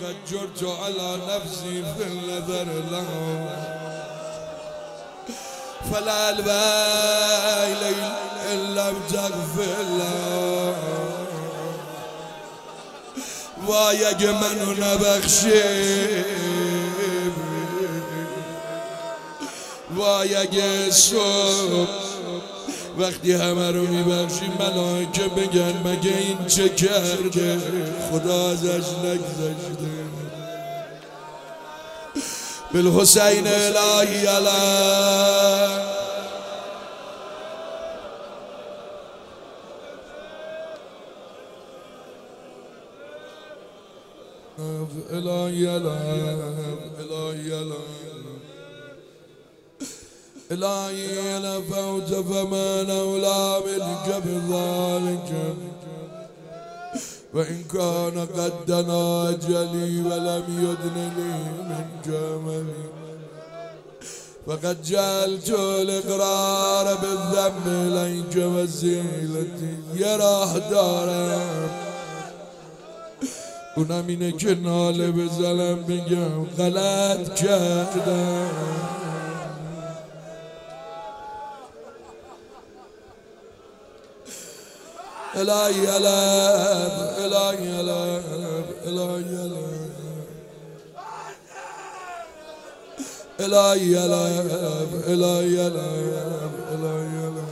قد جرت على نفسي في النذر له فلا الويل إن لم تغفر له وای اگه منو نبخشی وای اگه صبح وقتی همه رو میبخشی ملائکه بگن مگه این چه کرده خدا ازش نگذشته بالحسین الهی علیه الهی علیه الهی علیه الهي نفوت فمن أولى منك بذلك وإن كان قد دنا أجلي ولم يدن لي منك أملي فقد جعلت الإقرار بالذنب إليك وسيلتي يا راح دارم اونم اینه که ناله بزنم بگم غلط کردم الهی علم الهی علم الهی علم الهی علم الهی علم الهی علم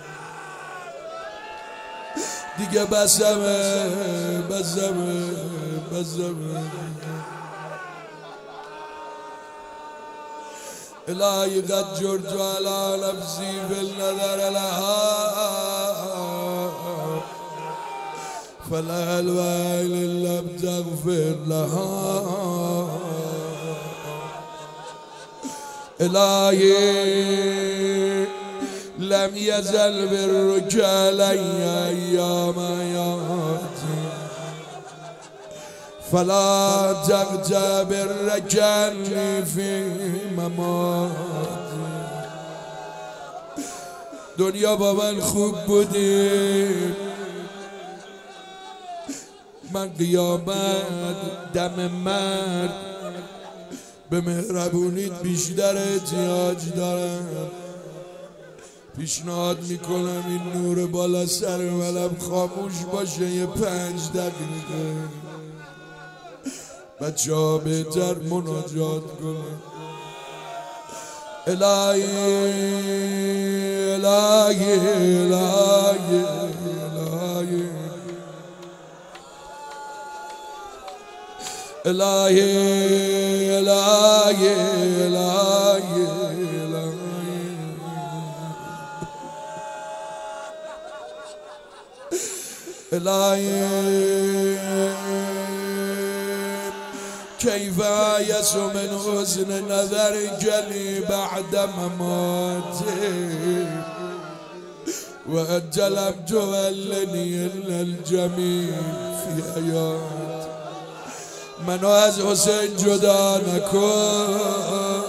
دیگه بسمه بسمه بسمه الهی قد جرت على نفسي في النذر لها فلا الويل إن لم تغفر لها إلهي لم يزل برك علي أيام حياتي فلا تغتبر عني في مماتي دنیا با من خوب بودی من قیامت دم مرد به مهربونیت بیشتر احتیاج دارم پیشنهاد میکنم این نور بالا سر منم خاموش باشه یه 5 دقیقه بچه ها بهتر مناجات کنم الهی الهی الهی الهی الهی الهی الهی الهی كيف آيس من حسن نظرك لي بعد مماتي وأنت لم تولني إلا الجميل في حياتي منو از حسین جدا نکن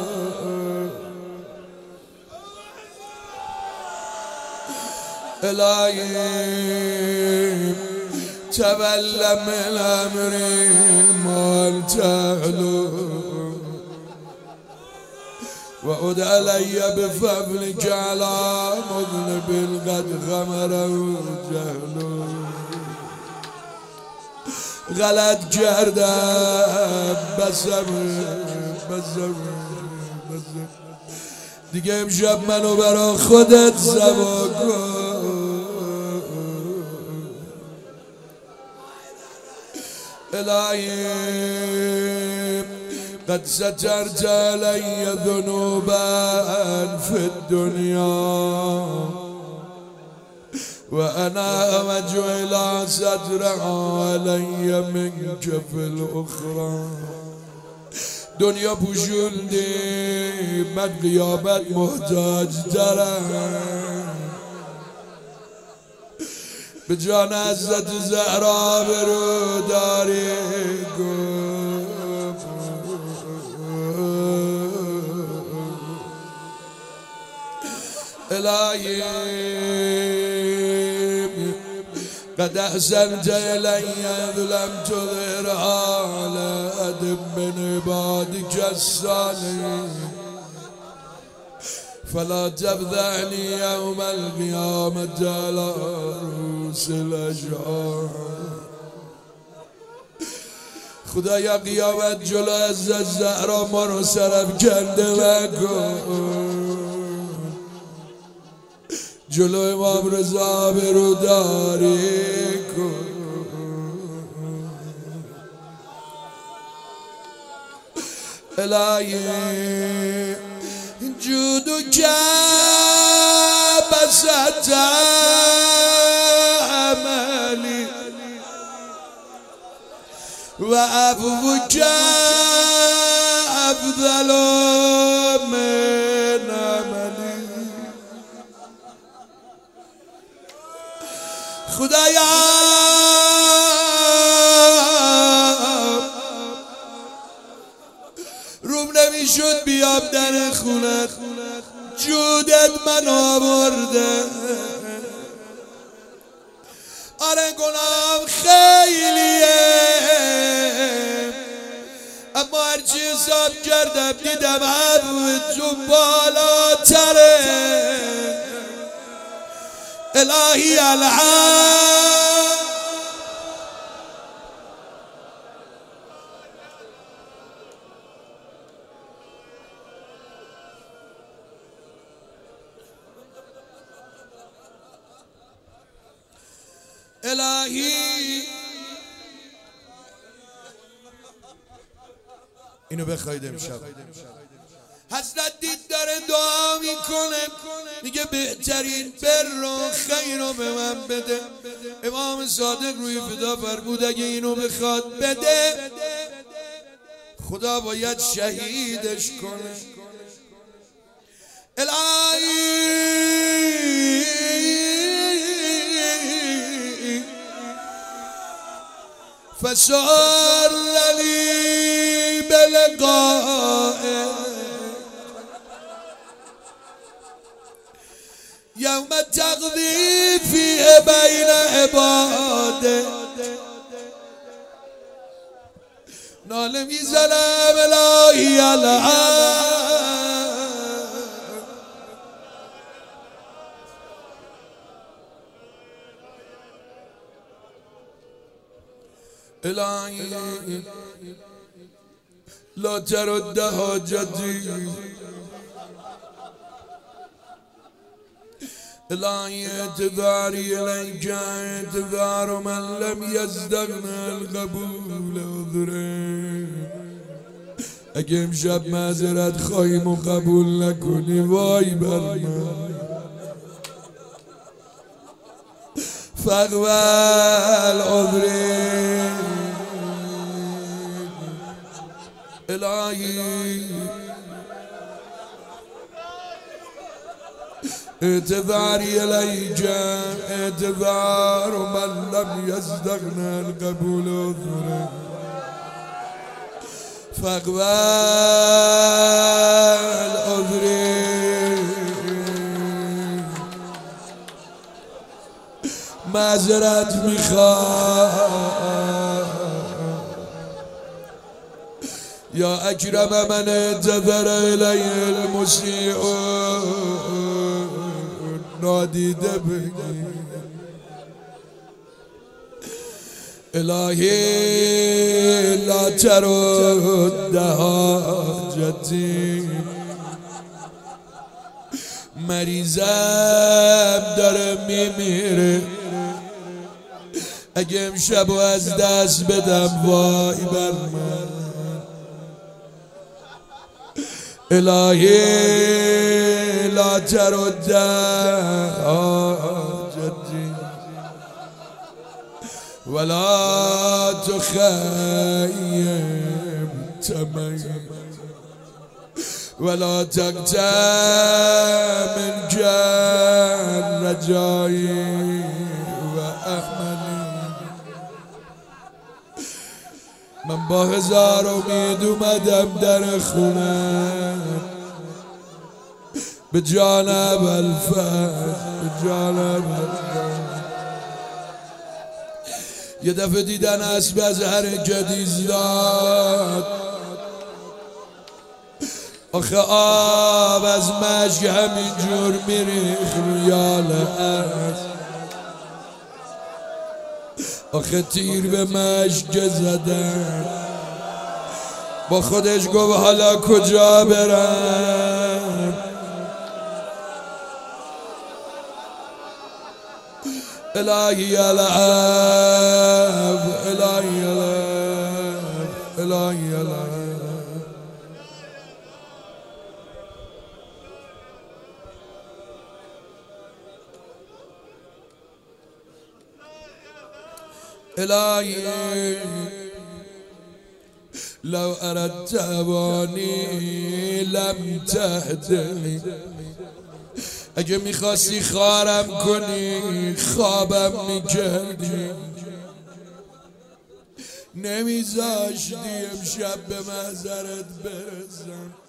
الهی تولى من امري ما تعلو وعد علي بفضلك على مذنب قد غمره جهلو غلط کردم بسم دیگه امشب منو برا خودت سوا کن الهی قد سترت علي ذنوبا في الدنيا وأنا وجعل سترها علي منك في الأخرى دنیا پوشوندی من قیامت محتاج دارم به جان حضرت زهرا برو داری الهی قد أحسنت إلي إذ لم تظهر على من عبادك الصالحين فلا تفضحني يوم القيامة على رؤوس الأشهاد. خدایا قیامت جلو از زهرا ما رو صرف کرده نکن، جلو امام رضا بروداری کن. الهی جودك بسط عملي وعفوك أفضل من عملي. خدایا روم نمیشد بیام در خونت، جودت من آورده. آره گناهم خیلیه، اما هرچی حساب کردم دیدم عفو تو بالاتره. الهی العالم الهی اینو بخواید امشب. حضرت دید داره دعا میکنه، میگه بهترین بر و خیر رو به من بده. امام صادق روی فدا فرمود اگه اینو بخواد بده خدا باید شهیدش کنه. الهی فسر لي بلقائه يوم تقضي فيه بين عباده. نال میزنم الهی الهی لا ترد حاجتي. الهی اعتذاري إليك اعتذار من لم يزدغن القبول عذره. اگه امشب معذرت خواهیم و قبول نکنی وای بر من. فاقبل عذري الهی اعتذاري إليك اعتذار من لم يزدغن القبول عذره. فاقبل عذري معذرت میخوام یا اکرم من اعتذر الی المسیء نادیده بگی. الهی لا ترد حاجتی. مریضم داره میمیره، اگه امشب از دست بدم وای بر من. الهی لا ترد حاجتی ولا تخيم تمي ولا تقطع من جان رجائي وأملي. من با هزار امید اومدم در خونه به جانب الفرد به جانب الفرد. یه دفعه دیدن اسب از حرکت ایستاد. آخه آب از مشک همینجور میریخ رویال اسب. آخه تیر به مشک زدن. با خودش گفت حالا کجا برم؟ الهی العب، الهی العب، الهی العب. الهی لو اردت ابانی لم تهدنی. اگه میخواستی خارم کنی خوابم میکردی. نمیذاشتی امشب به محضرت برسم.